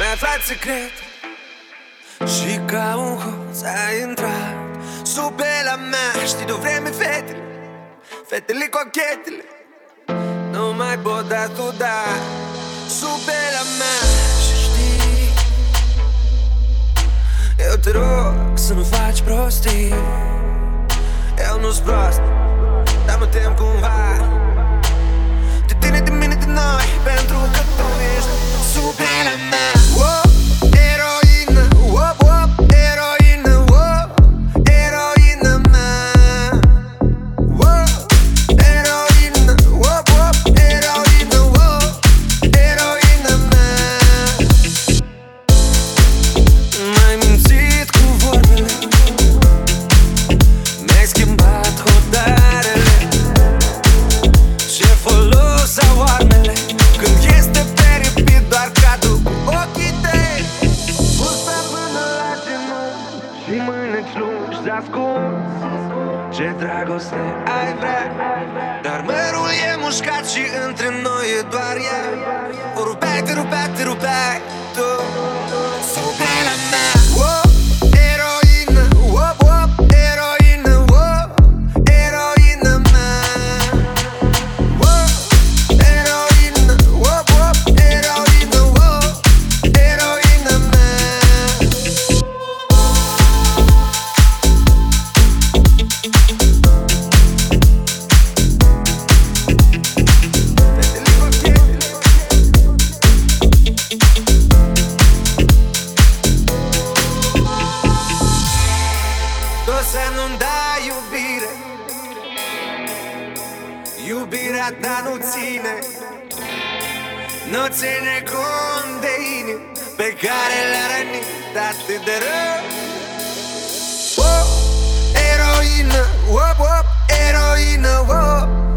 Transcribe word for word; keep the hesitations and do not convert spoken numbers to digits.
aflat secret și ca un hoț ai intrat sub pielea mea. Știi de-o vreme fetele, fetele cochetele nu mai pot da tu da sub pielea mea. Și știi, eu te rog să nu faci prostii. Eu nu-s prost, dar mă tem cumva de tine, de mine, de noi, pentru că tu ești sub pielea mea. Wow, eroină, wow, wow, eroină, wow, eroină mea. Wow, eroină, wow, wow, eroină, wow, eroină mea. M-ai mințit cu vorbele, mi-ai schimbat hotarele. Ce folos au armele când este peripit doar cadru cu ochii tăi. Bursa până la genunchi și mâneci lungi ascunzi. Ce dragoste ai vrea, dar mărul e mușcat și între noi e doar ea. O rupeai, te rupeai, te rupeai tu sub pielea mea. Wow, eroină, wow, wow, eroină, wow, eroină mea. Wow, eroină, wow, wow, eroină, wow, eroină mea. Fetele cochetele tu să nu-mi dai iubire, iubirea ta nu ține, nu ține cont de inimi pe care le-a rănit atât de rău. Wow, eroină, wow, wow, eroină, wow,